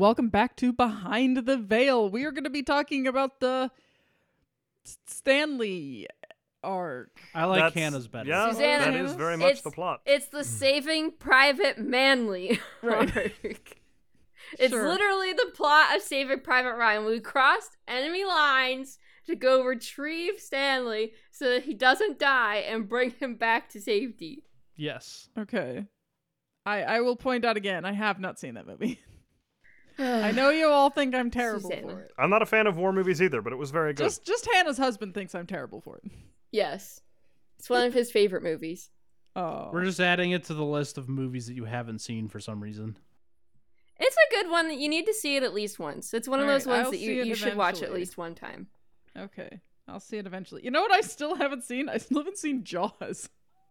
welcome back to Behind the Veil. We are going to be talking about the Stanley arc. I like Hannah's better. Yeah, Susanna, that is very much the plot. It's the Saving Private Manley arc. It's literally the plot of Saving Private Ryan. We crossed enemy lines to go retrieve Stanley so that he doesn't die and bring him back to safety. Yes. Okay. I will point out again, I have not seen that movie. I know you all think I'm terrible for it. I'm not a fan of war movies either, but it was very good. Just Hannah's husband thinks I'm terrible for it. Yes. It's one of his favorite movies. Oh. We're just adding it to the list of movies that you haven't seen for some reason. It's a good one that you need to see it at least once. It's one of those ones I'll that see you it should watch at eventually. least one time. Okay. I'll see it eventually. You know what I still haven't seen? I still haven't seen Jaws.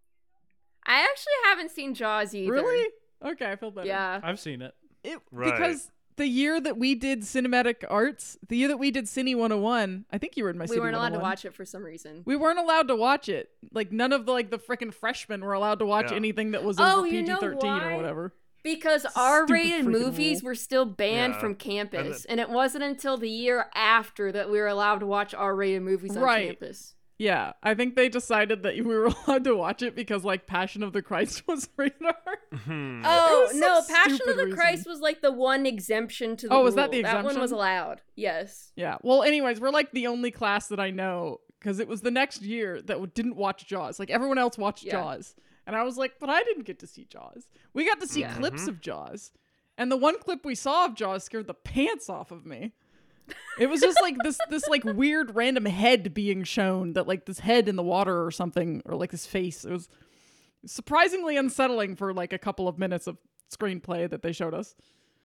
I actually haven't seen Jaws either. Really? Okay, I feel better. Yeah. I've seen it. Right. Because the year that we did cinematic arts, the year that we did Cine 101, I think you were in my We Cine weren't allowed to 101. watch it for some reason. We weren't allowed to watch it. Like, none of the frickin' freshmen were allowed to watch Yeah. anything that was Oh, over you know PG-13 why? or whatever. Because R-rated freaking movies rule. were still banned Yeah. from campus, and it wasn't until the year after that we were allowed to watch R-rated movies on Right. campus. Yeah, I think they decided that we were allowed to watch it because, Passion of the Christ was rated R. Oh, was some no, Passion stupid of the reason. Christ was the one exemption to the Oh, rule. was that the That one was exemption? allowed. Yes. Yeah, well, anyways, we're the only class that I know, because it was the next year that didn't watch Jaws. Everyone else watched Yeah. Jaws. And I was like, but I didn't get to see Jaws. We got to see clips of Jaws. And the one clip we saw of Jaws scared the pants off of me. It was just this weird random head being shown, that this head in the water or something, or this face. It was surprisingly unsettling for a couple of minutes of screenplay that they showed us.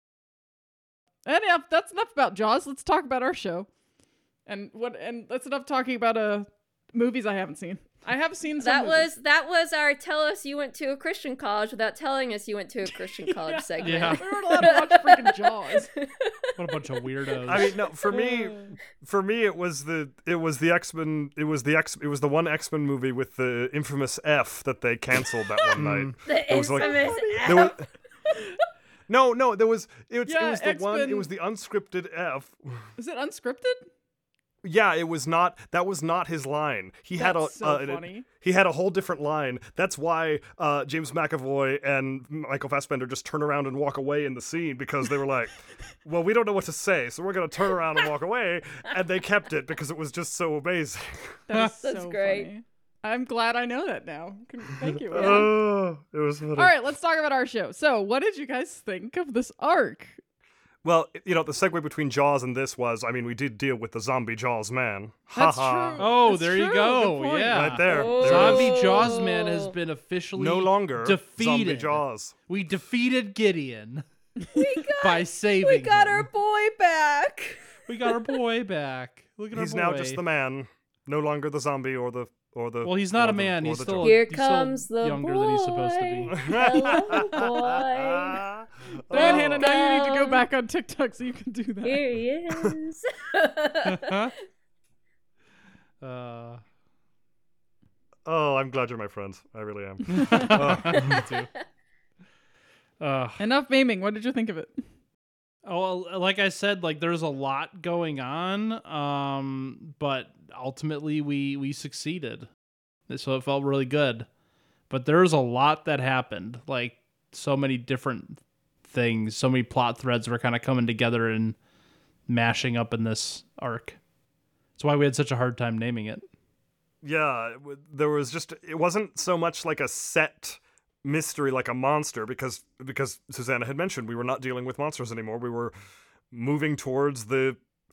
And yeah, that's enough about Jaws. Let's talk about our show. And that's enough talking about movies I haven't seen. I have seen some movies. That was our tell us you went to a Christian college without telling us you went to a Christian college segment. Yeah. We weren't allowed to watch freaking Jaws. What a bunch of weirdos. I mean, no, for me, it was the X-Men. It was the one X-Men movie with the infamous F that they canceled that one night. The It was infamous there was, F. no, there was. It was the X-Men. one. It was the unscripted F. Is it unscripted? Yeah, it was not. That was not his line. He had That's so funny. He had a whole different line. That's why James McAvoy and Michael Fassbender just turn around and walk away in the scene, because they were like, "Well, we don't know what to say, so we're gonna turn around and walk away." And they kept it because it was just so amazing. That's That's so great. funny. I'm glad I know that now. Thank you. Anna. Oh, it was funny. All right, let's talk about our show. So, what did you guys think of this arc? Well, the segue between Jaws and this was, I mean, we did deal with the zombie Jaws man. That's Ha-ha. true. Oh, That's there you true. go. Good point. Yeah. Right there. Oh. There it is. Zombie Jaws Man has been officially No longer defeated. zombie Jaws. We defeated Gideon by saving We got him. our boy back. We got our boy back. Look at He's our boy. now just the man, no longer the zombie or the. Well, he's not or a the- man. or He's the still Jaws. Here he's still comes the younger boy. than he's supposed to be. Hello, boy. Dan, Hannah, now you need to go Welcome. back on TikTok so you can do that. Here he is. Oh, I'm glad you're my friend. I really am. Me too. Enough memeing. What did you think of it? Oh, well, like I said, there's a lot going on, but ultimately we succeeded, so it felt really good. But there's a lot that happened, so many different things, so many plot threads were kind of coming together and mashing up in this arc. That's why we had such a hard time naming it. Yeah, there was just, it wasn't so much like a set mystery like a monster, because Susanna had mentioned we were not dealing with monsters anymore. We were moving towards the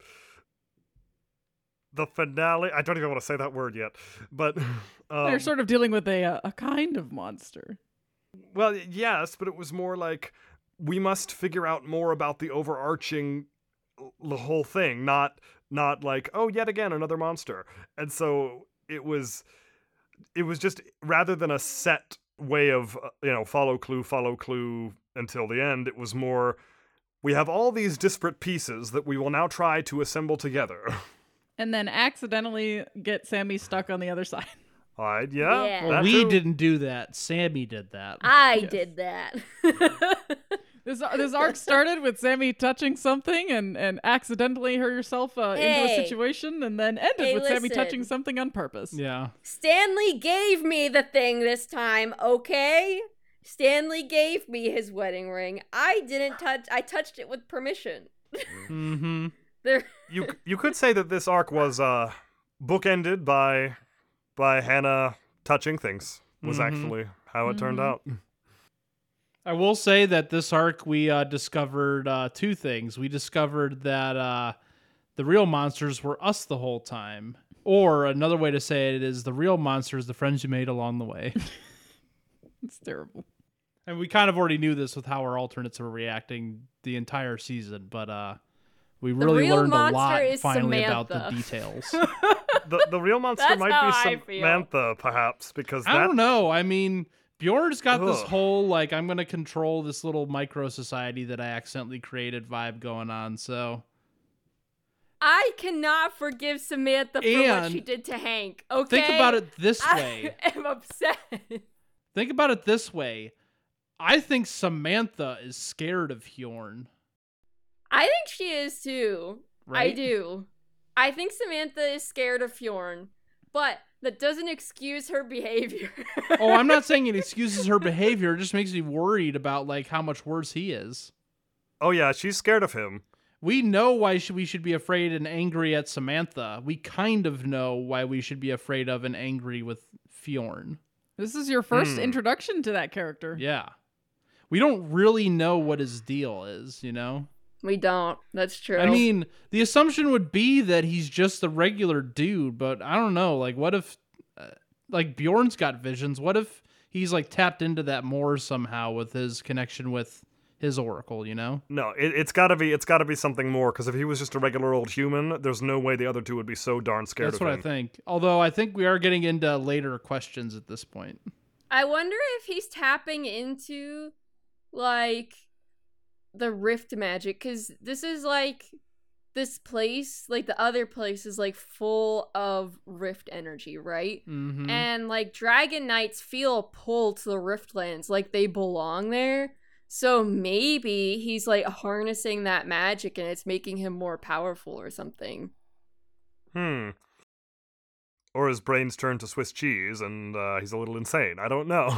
finale. I don't even want to say that word yet, but They're sort of dealing with a kind of monster. well, yes, but it was more like we must figure out more about the overarching the whole thing, not like, oh, yet again another monster. And so it was just, rather than a set way of follow clue until the end, it was more, we have all these disparate pieces that we will now try to assemble together. And then accidentally get Sammy stuck on the other side. Yeah. Yeah. Well, that we too. didn't do that. Sammy did that. I did that. This arc started with Sammy touching something and accidentally hurt herself into a situation, and then ended with Sammy touching something on purpose. Yeah. Stanley gave me the thing this time, okay? Stanley gave me his wedding ring. I didn't touch. I touched it with permission. Mm-hmm. You could say that this arc was bookended by Hannah touching things. Was actually how it turned out. I will say that this arc we discovered two things. We discovered that the real monsters were us the whole time. Or another way to say it is the real monsters, the friends you made along the way. It's terrible. And we kind of already knew this with how our alternates were reacting the entire season, but we really learned a lot finally about the details. The real monster might be Samantha, perhaps, because I don't know. I mean, Bjorn's got this whole, like, I'm going to control this little micro society that I accidentally created vibe going on, so. I cannot forgive Samantha for what she did to Hank, okay? Think about it this way. I am upset. Think about it this way. I think Samantha is scared of Hjorn. I think she is too. Right? I do. I think Samantha is scared of Fjorn, but that doesn't excuse her behavior. Oh, I'm not saying it excuses her behavior. It just makes me worried about like how much worse he is. Oh yeah, she's scared of him. We know why we should be afraid and angry at Samantha. We kind of know why we should be afraid of and angry with Fjorn. This is your first introduction to that character. Yeah. We don't really know what his deal is, you know? We don't. That's true. I mean, the assumption would be that he's just a regular dude, but I don't know. Like, what if, like, Bjorn's got visions? What if he's, like, tapped into that more somehow with his connection with his oracle, you know? No, it's gotta be something more, because if he was just a regular old human, there's no way the other two would be so darn scared of him. That's what I think. Although I think we are getting into later questions at this point. I wonder if he's tapping into, like, the rift magic, because this is like this place, like the other place is like full of rift energy, right? Mm-hmm. And like dragon knights feel a pull to the riftlands, like they belong there. So maybe he's like harnessing that magic and it's making him more powerful or something. Or his brain's turned to Swiss cheese and he's a little insane. I don't know.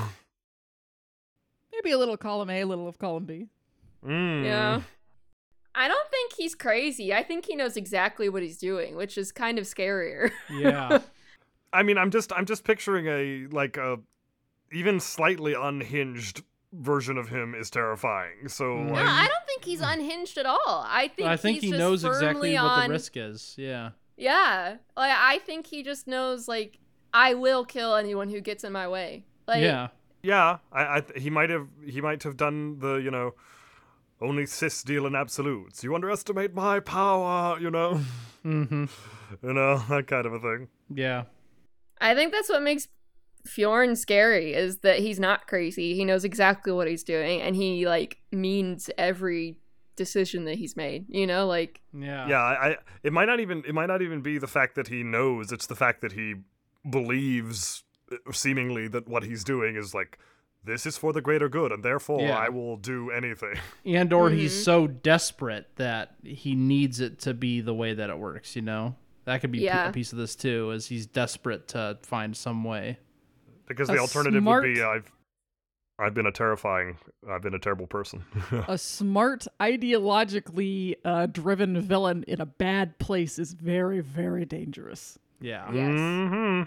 Maybe a little column A, a little of column B. Yeah. I don't think he's crazy. I think he knows exactly what he's doing, which is kind of scarier. Yeah. I mean, I'm just picturing a even slightly unhinged version of him is terrifying. So No, I don't think he's unhinged at all. I think he knows exactly what the risk is. Yeah. Yeah. Like I think he just knows, like, I will kill anyone who gets in my way. Like, yeah. Yeah, he might have done the, you know, only cis deal in absolutes. You underestimate my power, you know? Mm-hmm. You know, that kind of a thing. Yeah. I think that's what makes Fjorn scary, is that he's not crazy. He knows exactly what he's doing, and he, like, means every decision that he's made, you know? Like... Yeah. Yeah, it might not even be the fact that he knows, it's the fact that he believes, seemingly, that what he's doing is, like, this is for the greater good, and therefore I will do anything. And or he's so desperate that he needs it to be the way that it works, you know? That could be a piece of this, too, is he's desperate to find some way. Because the alternative would be, I've been a terrible person. A smart, ideologically driven villain in a bad place is very, very dangerous. Yeah. Yes. Mm-hmm.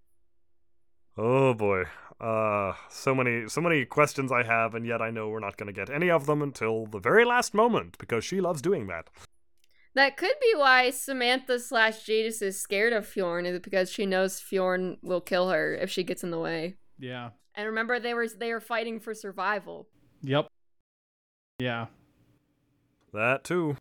Oh, boy. So many questions I have, and yet I know we're not going to get any of them until the very last moment, because she loves doing that. That could be why Samantha / Jadis is scared of Fjorn, is because she knows Fjorn will kill her if she gets in the way. Yeah. And remember, they were fighting for survival. Yep. Yeah. That too.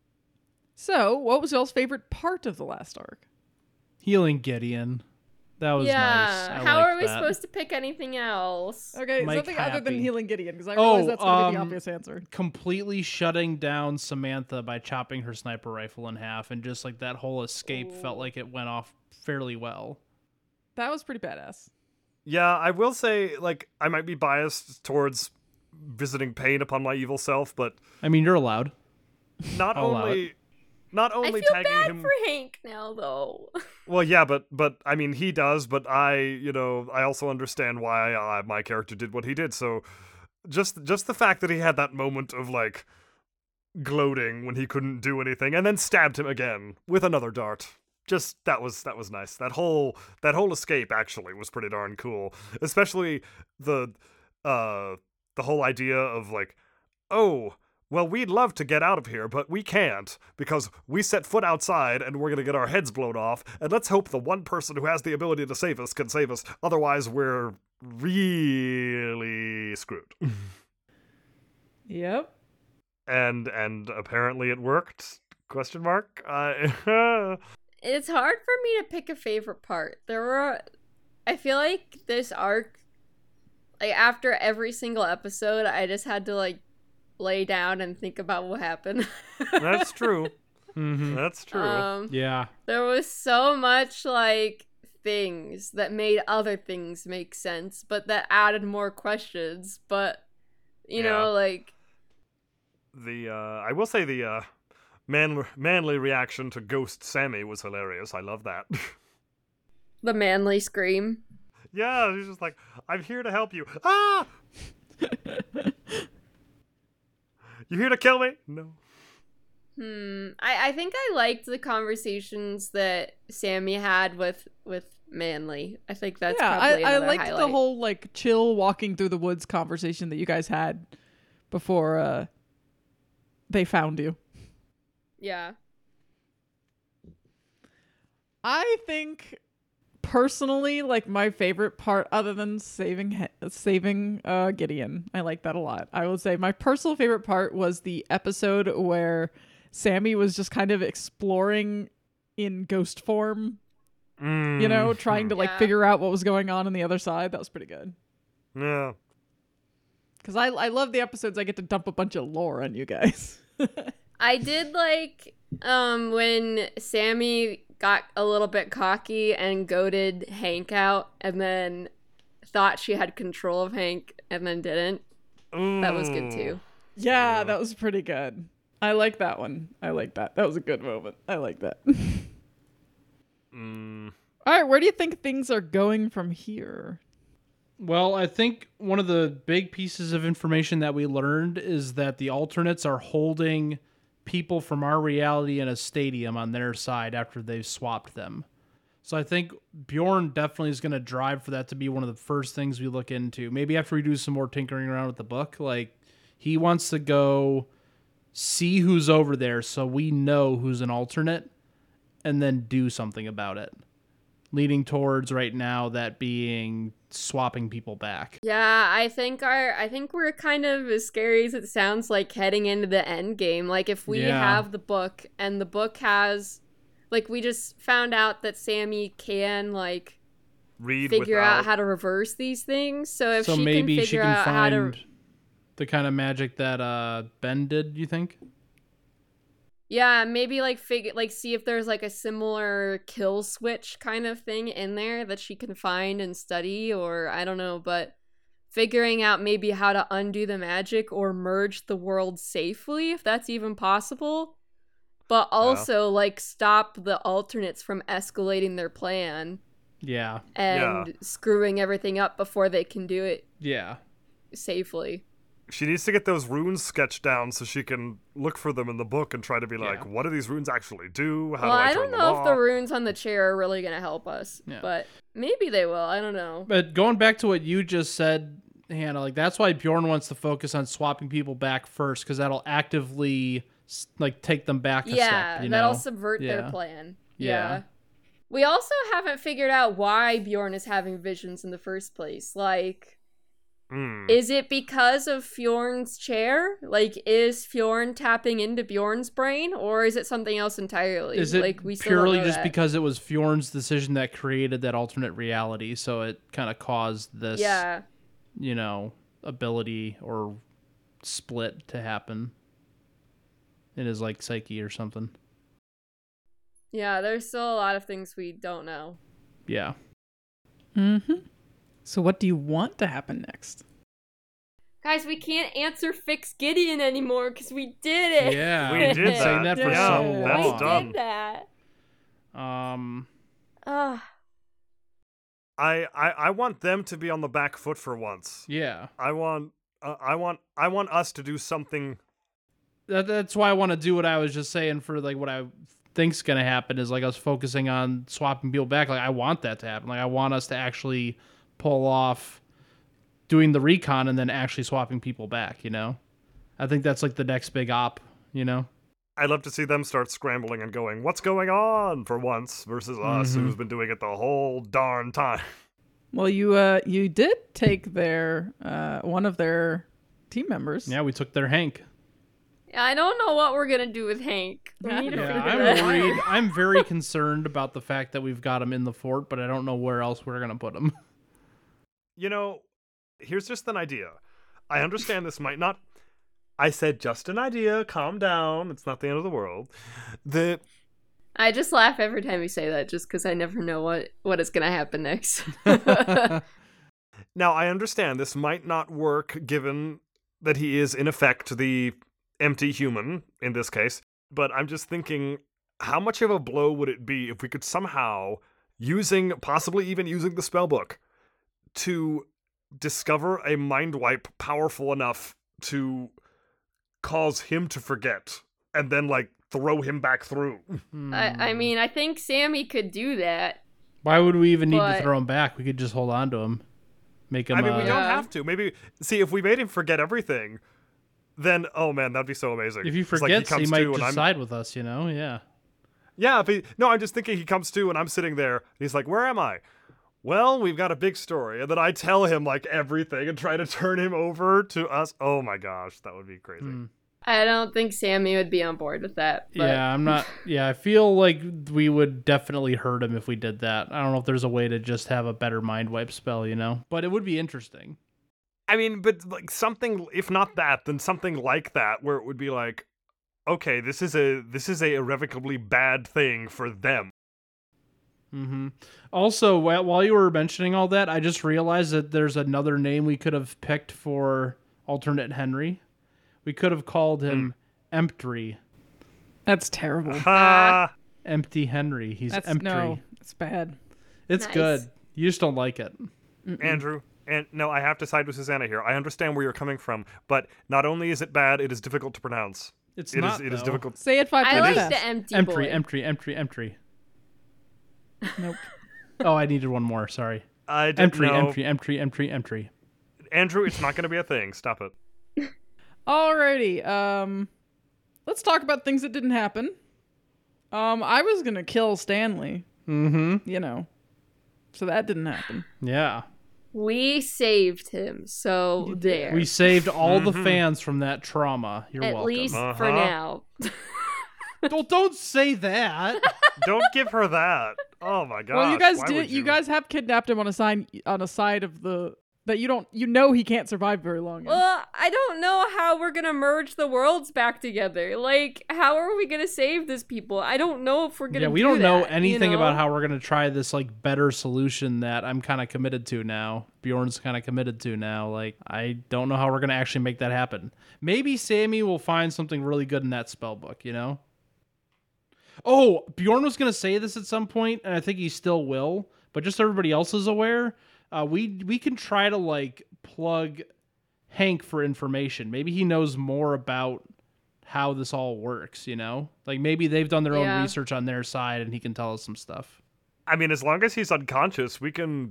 So, what was y'all's favorite part of the last arc? Healing Gideon. That was nice. How are we supposed to pick anything else? Okay, Mike something other than happy. healing Gideon, because I realize that's going to be the obvious answer. Completely shutting down Samantha by chopping her sniper rifle in half, and just like that whole escape felt like it went off fairly well. That was pretty badass. Yeah, I will say, like, I might be biased towards visiting pain upon my evil self, but I mean, you're allowed. not I'll allow only not only I feel tagging bad him for Hank now, though. Well, yeah, but I mean, he does, but I also understand why my character did what he did. So just the fact that he had that moment of like gloating when he couldn't do anything and then stabbed him again with another dart. Just that was nice. That whole escape actually was pretty darn cool. Especially the whole idea of like, oh, well, we'd love to get out of here, but we can't because we set foot outside and we're going to get our heads blown off. And let's hope the one person who has the ability to save us can save us. Otherwise, we're really screwed. Yep. And apparently it worked? Question mark? It's hard for me to pick a favorite part. I feel like this arc, like after every single episode, I just had to like lay down and think about what happened. That's true. Mm-hmm. That's true. Yeah. There was so much like things that made other things make sense, but that added more questions. But you know, like I will say the manly reaction to Ghost Sammy was hilarious. I love that. the manly scream. Yeah, he's just like, I'm here to help you. Ah! You here to kill me? No. I think I liked the conversations that Sammy had with Manly. I think that's probably I another liked highlight. the whole like chill walking through the woods conversation that you guys had before they found you. Yeah. I think personally, like my favorite part, other than saving Gideon, I like that a lot. I will say my personal favorite part was the episode where Sammy was just kind of exploring in ghost form, you know, trying to like figure out what was going on the other side. That was pretty good. Yeah. Because I love the episodes I get to dump a bunch of lore on you guys. I did like when Sammy got a little bit cocky and goaded Hank out and then thought she had control of Hank and then didn't. That was good too. Yeah, that was pretty good. I like that one. I like that. That was a good moment. I like that. All right, where do you think things are going from here? Well, I think one of the big pieces of information that we learned is that the alternates are holding people from our reality in a stadium on their side after they've swapped them. So I think Bjorn definitely is going to drive for that to be one of the first things we look into. Maybe after we do some more tinkering around with the book, like he wants to go see who's over there so we know who's an alternate and then do something about it. Leading towards right now that being swapping people back. Yeah, I think we're kind of as scary as it sounds, like heading into the end game. Like if we have the book and the book has, like we just found out that Sammy can like figure out how to reverse these things. So if she maybe can she can find the kind of magic that Ben did, you think? Yeah, maybe like see if there's like a similar kill switch kind of thing in there that she can find and study, or I don't know, but figuring out maybe how to undo the magic or merge the world safely, if that's even possible. But also like stop the alternates from escalating their plan. Yeah. And screwing everything up before they can do it. Yeah. Safely. She needs to get those runes sketched down so she can look for them in the book and try to be like, what do these runes actually do? How do I turn don't them know off? if the runes on the chair are really going to help us, but maybe they will. I don't know. But going back to what you just said, Hannah, like that's why Bjorn wants to focus on swapping people back first, because that'll actively like take them back a step. You that'll know? subvert their plan. Yeah. We also haven't figured out why Bjorn is having visions in the first place. Like, is it because of Fjorn's chair? Like, is Fjorn tapping into Bjorn's brain, or is it something else entirely? Is it like, we still purely don't know just that. because it was Fjorn's decision that created that alternate reality, so it kind of caused this, you know, ability or split to happen in his like psyche or something? Yeah, there's still a lot of things we don't know. Yeah. So what do you want to happen next? Guys, we can't answer Fix Gideon anymore because we did it. Yeah, We did we've been saying that. that for Yeah, so long. that's done. We did that. Ugh. I want them to be on the back foot for once. Yeah. I want us to do something. That's why I want to do what I was just saying for like what I think's gonna happen is like us focusing on swapping people back. Like I want that to happen. Like I want us to actually pull off doing the recon and then actually swapping people back, you know? I think that's like the next big op, you know? I'd love to see them start scrambling and going, "What's going on?" for once versus us, who's been doing it the whole darn time. Well, you did take their one of their team members. Yeah, we took their Hank. I don't know what we're gonna do with Hank. We need to Yeah, figure I'm that out. worried. I'm very concerned about the fact that we've got him in the fort, but I don't know where else we're gonna put him. You know, here's just an idea. I understand this might not. I said just an idea. Calm down. It's not the end of the world. I just laugh every time you say that, just because I never know what is gonna happen next. Now, I understand this might not work given that he is, in effect, the empty human in this case, but I'm just thinking, how much of a blow would it be if we could somehow, possibly even using the spellbook, to discover a mind wipe powerful enough to cause him to forget, and then, like, throw him back through? I mean, I think Sammy could do that. Why would we even need But- to throw him back? We could just hold on to him. Make him I mean, we don't Yeah. have to. Maybe, see, if we made him forget everything, then, oh man, that'd be so amazing. if he It's like forgets, he comes might to and just I'm- side with us, you know? Yeah. Yeah, no, I'm just thinking he comes to and I'm sitting there, and he's like, "Where am I?" "Well, we've got a big story." And then I tell him, like, everything and try to turn him over to us. Oh my gosh, that would be crazy. I don't think Sammy would be on board with that. But Yeah, I'm not. Yeah, I feel like we would definitely hurt him if we did that. I don't know if there's a way to just have a better mind wipe spell, you know? But it would be interesting. I mean, but like something, if not that, then something like that, where it would be like, okay, this is a irrevocably bad thing for them. Mm-hmm. Also, while you were mentioning all that, I just realized that there's another name we could have picked for alternate Henry. We could have called him Empty. That's terrible. Ha! Empty Henry. He's That's empty. no, it's bad. It's Nice. good. You just don't like it. Andrew, and no, I have to side with Susanna here. I understand where you're coming from, but not only is it bad, it is difficult to pronounce. It's It not. is though. difficult. Say it 5 I times like fast. the empty boy. Empty. Nope. Oh, I needed one more. Sorry. I didn't know. Empty. Andrew, it's not going to be a thing. Stop it. Alrighty. Let's talk about things that didn't happen. I was gonna kill Stanley. Mm-hmm. You know, so that didn't happen. Yeah. We saved him, so there. We saved all the fans from that trauma. You're At welcome. least for Uh-huh. now. Don't say that. Don't give her that. Oh my gosh. Well, you guys why did. would You guys have kidnapped him on a side of the that you don't. You know he can't survive very long. in. Well, I don't know how we're gonna merge the worlds back together. Like, how are we gonna save this people? I don't know if we're gonna. Yeah, we do don't know that, anything you know? about how we're gonna try this like better solution that I'm kind of committed to now. Bjorn's kind of committed to now. Like, I don't know how we're gonna actually make that happen. Maybe Sammy will find something really good in that spell book. You know. Oh, Bjorn was gonna say this at some point, and I think he still will. But just so everybody else is aware, we can try to like plug Hank for information. Maybe he knows more about how this all works, you know? Like maybe they've done their own Yeah. research on their side and he can tell us some stuff. I mean, as long as he's unconscious, we can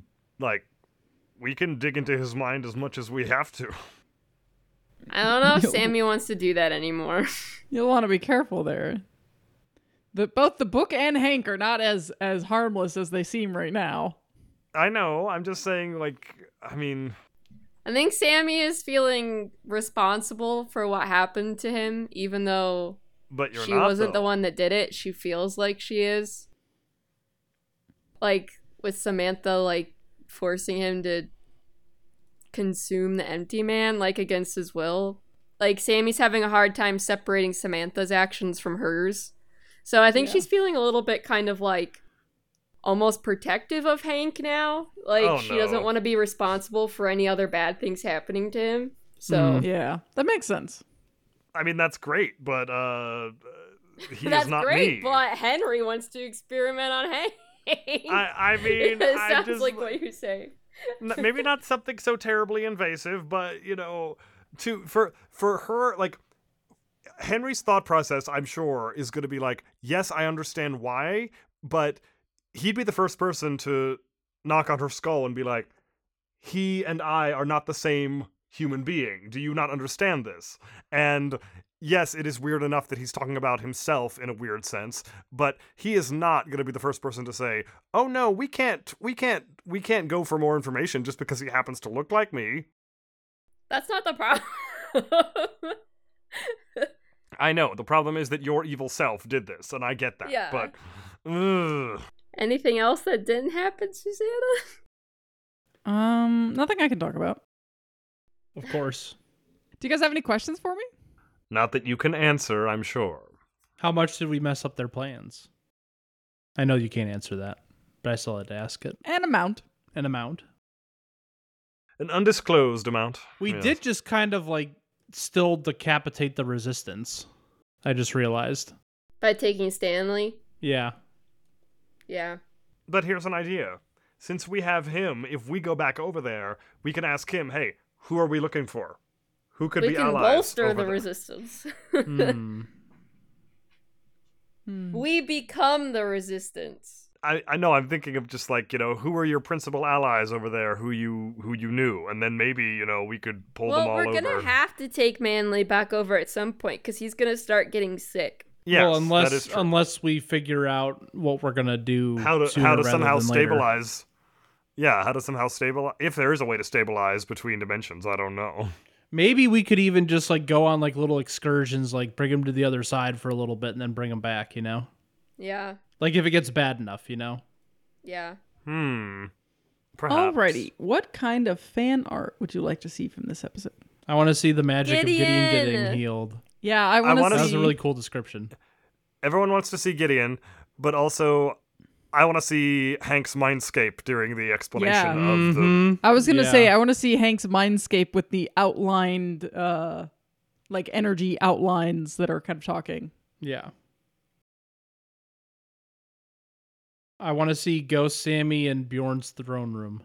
dig into his mind as much as we have to. I don't know if Sammy wants to do that anymore. You'll want to be careful there. Both the book and Hank are not as harmless as they seem right now. I know. I'm just saying, like, I mean, I think Sammy is feeling responsible for what happened to him, even though but you're she not. wasn't the though. one that did it. She feels like she is. Like, with Samantha, like, forcing him to consume the empty man, like, against his will. Like, Sammy's having a hard time separating Samantha's actions from hers. So I think Yeah. she's feeling a little bit kind of, like, almost protective of Hank now. Like, Oh, she no. doesn't want to be responsible for any other bad things happening to him. So Yeah, that makes sense. I mean, that's great, but he that's is not great, me. but Henry wants to experiment on Hank. I mean, it I sounds just like what you're saying. maybe not something so terribly invasive, but for her, like, Henry's thought process, I'm sure, is going to be like, yes, I understand why, but he'd be the first person to knock on her skull and be like, he and I are not the same human being. Do you not understand this? And yes, it is weird enough that he's talking about himself in a weird sense, but he is not going to be the first person to say, "Oh no, we can't go for more information just because he happens to look like me." That's not the problem. I know. The problem is that your evil self did this, and I get that. Yeah. But ugh. Anything else that didn't happen, Susanna? Nothing I can talk about. Of course. Do you guys have any questions for me? Not that you can answer, I'm sure. How much did we mess up their plans? I know you can't answer that, but I still had to ask it. An amount. An amount. An undisclosed amount. We Yes. did just kind of like still decapitate the resistance. I just realized. By taking Stanley? Yeah. Yeah. But here's an idea. Since we have him, if we go back over there, we can ask him, hey, who are we looking for? Who could We be can allies bolster over the there? resistance. Hmm. We become the resistance. I know, I'm thinking of just like, who are your principal allies over there who you knew? And then maybe, we could pull them Well, all we're over. gonna have to take Manly back over at some point because he's gonna start getting sick. Yes, well, that is true. unless we figure out what we're gonna do, how to sooner rather somehow than later. stabilize. Yeah, how to somehow stabilize. If there is a way to stabilize between dimensions, I don't know. Maybe we could even just like go on like little excursions, like bring them to the other side for a little bit and then bring them back. Yeah. Like if it gets bad enough, Yeah. Perhaps. Alrighty. What kind of fan art would you like to see from this episode? I want to see the magic of Gideon Gideon! getting healed. Yeah, I want to wanna see. That was a really cool description. Everyone wants to see Gideon, but also I want to see Hank's mindscape during the explanation of the. I was gonna Yeah. say I want to see Hank's mindscape with the outlined, like energy outlines that are kind of talking. Yeah. I want to see Ghost Sammy and Bjorn's throne room.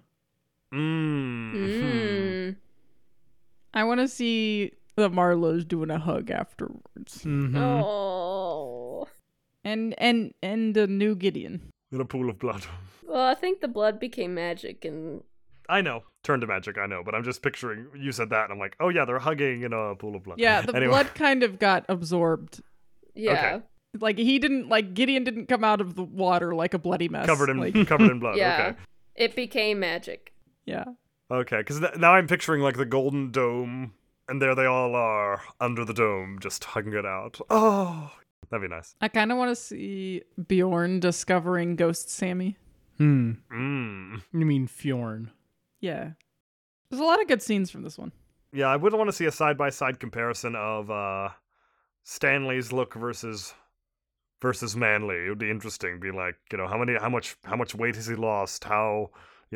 I want to see the Marlows doing a hug afterwards, Mm-hmm. Oh. and a new Gideon. In a pool of blood. Well, I think the blood became magic, and I know. Turned to magic, I know, but I'm just picturing, you said that, and I'm like, oh yeah, they're hugging in a pool of blood. Yeah, the Anyway. blood kind of got absorbed. yeah. Okay. Like Gideon didn't come out of the water like a bloody mess. Covered in like, covered in blood. Yeah. Okay. It became magic. yeah. Okay, because now I'm picturing like the golden dome, and there they all are under the dome, just hugging it out. Oh, that'd be nice. I kind of want to see Bjorn discovering Ghost Sammy. You Mm. mean Fjorn? Yeah. There's a lot of good scenes from this one. Yeah, I would want to see a side-by-side comparison of Stanley's look versus Manly. It would be interesting. Be like, how much weight has he lost? How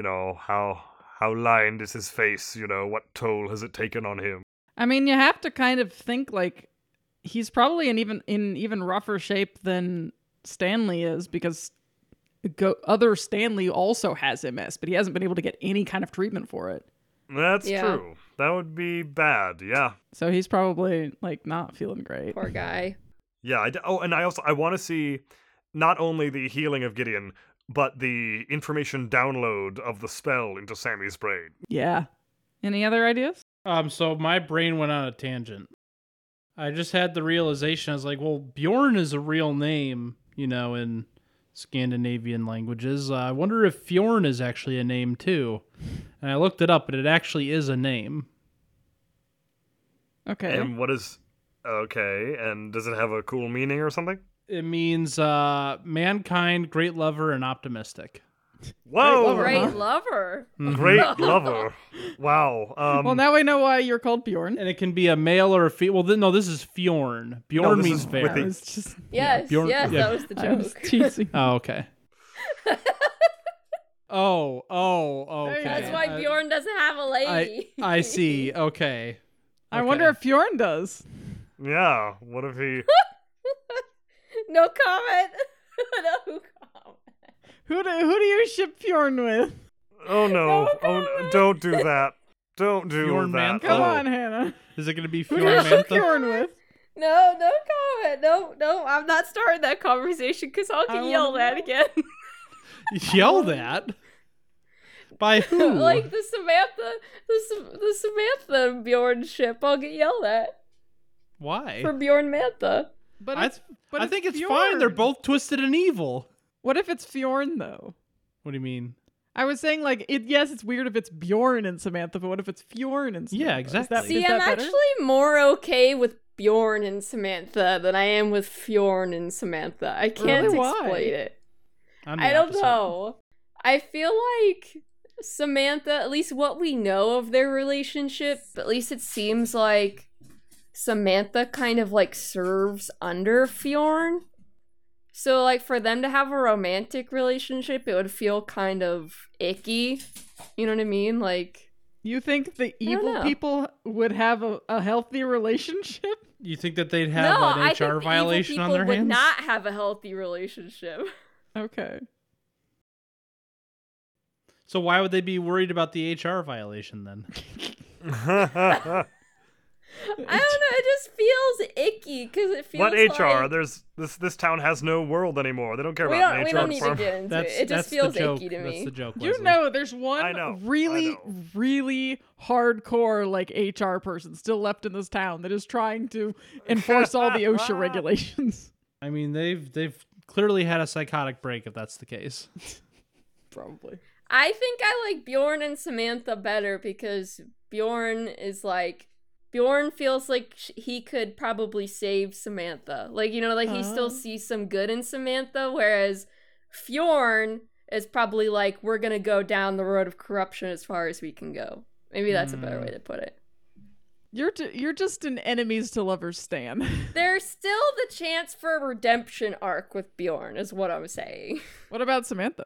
lined is his face? What toll has it taken on him? I mean, you have to kind of think like he's probably in even rougher shape than Stanley is because other Stanley also has MS, but he hasn't been able to get any kind of treatment for it. That's Yeah. true. That would be bad. Yeah. So he's probably like not feeling great. Poor guy. Yeah. And I want to see not only the healing of Gideon, but the information download of the spell into Sammy's brain. Yeah. Any other ideas? So my brain went on a tangent. I just had the realization. I was like, well, Bjorn is a real name, in Scandinavian languages. I wonder if Fjorn is actually a name too. And I looked it up, and it actually is a name. Okay. And what is okay? And does it have a cool meaning or something? It means mankind, great lover, and optimistic. Whoa! lover, Great huh? lover. Great lover. Wow. Well, now we know why you're called Bjorn. And it can be a male or a female. Well, no, this is Fjorn. Bjorn this means is bear. with the- I was just Yes, Bjorn- yes, yeah. that was the I was joke. teasing. Oh, okay. Oh, okay. That's why Bjorn doesn't have a lady. I see. Okay. I wonder if Fjorn does. Yeah, what if he... No comment. No comment. Who do you ship Fjorn with? Oh no. No Oh, comment. don't do that. Don't do Fjorn that. Mantha? Come Oh. on, Hannah. Is it going to be Who do you ship Fjorn Fjorn with? No comment. No, I'm not starting that conversation because I'll I get wanna yelled at know. again. Yelled at? By who? Like the Samantha Bjorn ship, I'll get yelled at Why? for Bjorn Mantha. But I it's think it's Fjorn. fine. They're both twisted and evil. What if it's Fjorn though? What do you mean? I was saying like yes, it's weird if it's Bjorn and Samantha, but what if it's Fjorn and Samantha? Yeah, exactly. Is See, that I'm better? actually more okay with Bjorn and Samantha than I am with Fjorn and Samantha. I can't Really? Why? explain it. I'm the I don't opposite. know. I feel like Samantha, at least what we know of their relationship, at least it seems like Samantha kind of like serves under Fjorn. So like for them to have a romantic relationship, it would feel kind of icky. You know what I mean? Like, You think the don't evil know. people would have a healthy relationship? You think that they'd have no, an I think HR the violation evil on people their would hands? not have a healthy relationship. Okay. So why would they be worried about the HR violation then? I don't know. It just feels icky because it feels What HR? like There's this town has no world anymore. They don't care we about don't, an we HR don't need to department. get into That's it. It just the feels joke. icky to That's me. the joke. You Leslie. know, there's one I know. really hardcore like HR person still left in this town that is trying to enforce all the OSHA regulations. I mean, they've clearly had a psychotic break if that's the case. Probably. I think I like Bjorn and Samantha better because Bjorn feels like he could probably save Samantha. Like, you know, like he still sees some good in Samantha, whereas Fjorn is probably like, we're gonna go down the road of corruption as far as we can go. Maybe that's a better way to put it. You're just an enemies to lovers stan. There's still the chance for a redemption arc with Bjorn, is what I'm saying. What about Samantha?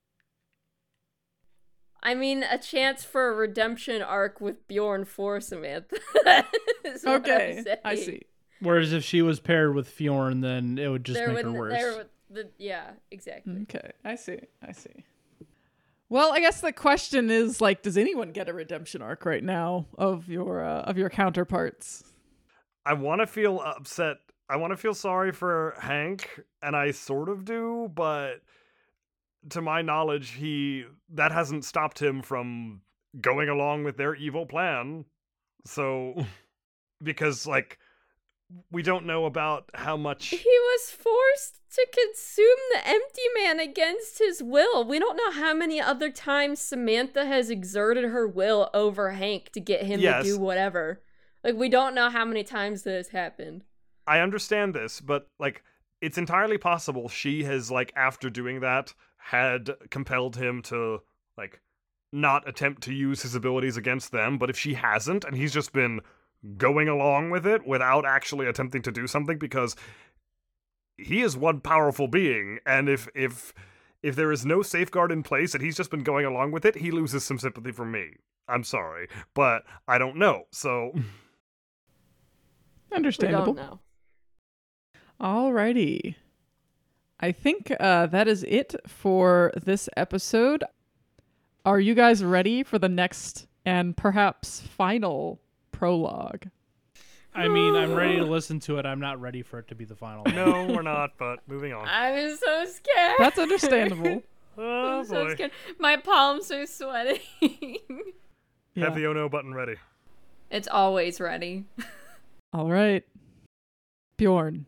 I mean, a chance for a redemption arc with Bjorn for Samantha. is what I'm Okay, I saying. see. Whereas if she was paired with Fjorn, then it would just make her worse. Yeah, exactly. Okay, I see. Well, I guess the question is like, does anyone get a redemption arc right now of your counterparts? I want to feel upset. I want to feel sorry for Hank, and I sort of do, but to my knowledge, that hasn't stopped him from going along with their evil plan. So, because like we don't know about how much He was forced to consume the empty man against his will. We don't know how many other times Samantha has exerted her will over Hank to get him to do whatever. Like, we don't know how many times this happened. I understand this, but like it's entirely possible she has like after doing that had compelled him to like not attempt to use his abilities against them, but if she hasn't and he's just been going along with it without actually attempting to do something, because he is one powerful being, and if there is no safeguard in place and he's just been going along with it, he loses some sympathy from me. I'm sorry, but I don't know. So Understandable. We don't know. Alrighty. I think that is it for this episode. Are you guys ready for the next and perhaps final prologue? I mean, I'm ready to listen to it. I'm not ready for it to be the final. no, we're not, but moving on. I'm so scared. That's understandable. Oh I'm so boy. scared. My palms are sweating. Have the Ono button ready. It's always ready. All right. Bjorn,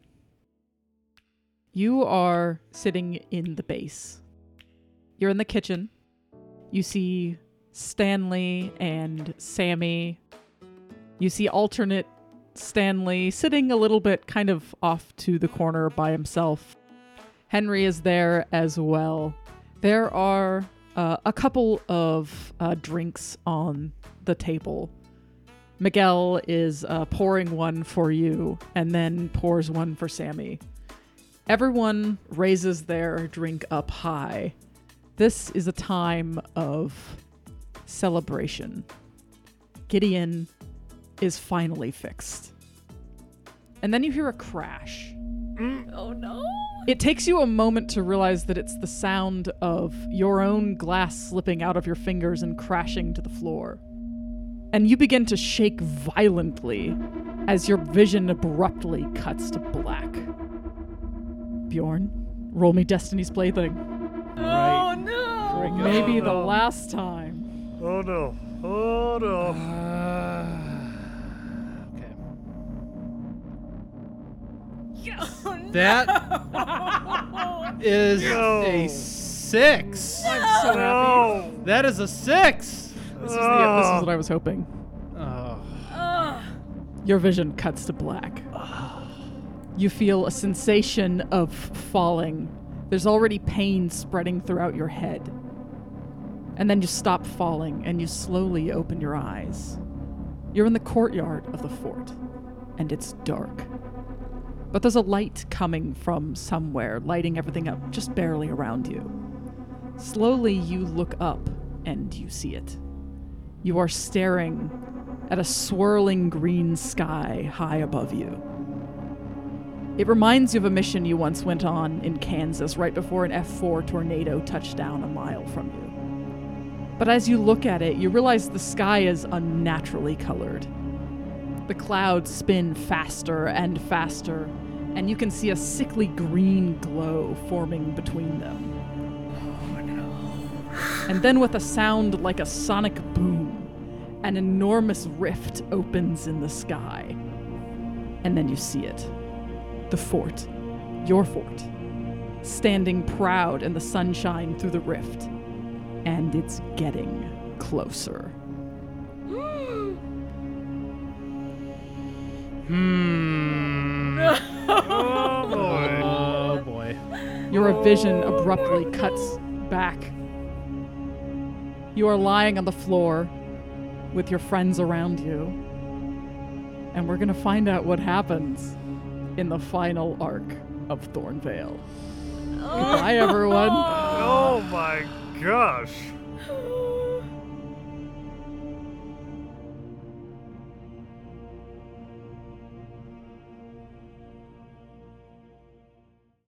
you are sitting in the base. You're in the kitchen. You see Stanley and Sammy. You see alternate Stanley sitting a little bit kind of off to the corner by himself. Henry is there as well. There are a couple of drinks on the table. Miguel is pouring one for you and then pours one for Sammy. Everyone raises their drink up high. This is a time of celebration. Gideon, is finally fixed. And then you hear a crash. Oh no. It takes you a moment to realize that it's the sound of your own glass slipping out of your fingers and crashing to the floor. And you begin to shake violently as your vision abruptly cuts to black. Bjorn, roll me Destiny's Plaything. Oh no. Maybe the last time. Oh no. Oh no. Okay. Yes. Oh, no. That is No. a 6. I'm so happy. No. That is a 6. This is what I was hoping. Oh. Ugh. Your vision cuts to black. You feel a sensation of falling. There's already pain spreading throughout your head. And then you stop falling and you slowly open your eyes. You're in the courtyard of the fort, and it's dark. But there's a light coming from somewhere, lighting everything up just barely around you. Slowly you look up and you see it. You are staring at a swirling green sky high above you. It reminds you of a mission you once went on in Kansas right before an F4 tornado touched down a mile from you. But as you look at it, you realize the sky is unnaturally colored. The clouds spin faster and faster, and you can see a sickly green glow forming between them. And then with a sound like a sonic boom, an enormous rift opens in the sky. And then you see it. The fort. Your fort. Standing proud in the sunshine through the rift. And it's getting closer. Oh boy. Oh boy. Your vision abruptly cuts back. You are lying on the floor with your friends around you. And we're going to find out what happens in the final arc of Thornvale. Goodbye, everyone. Oh my gosh.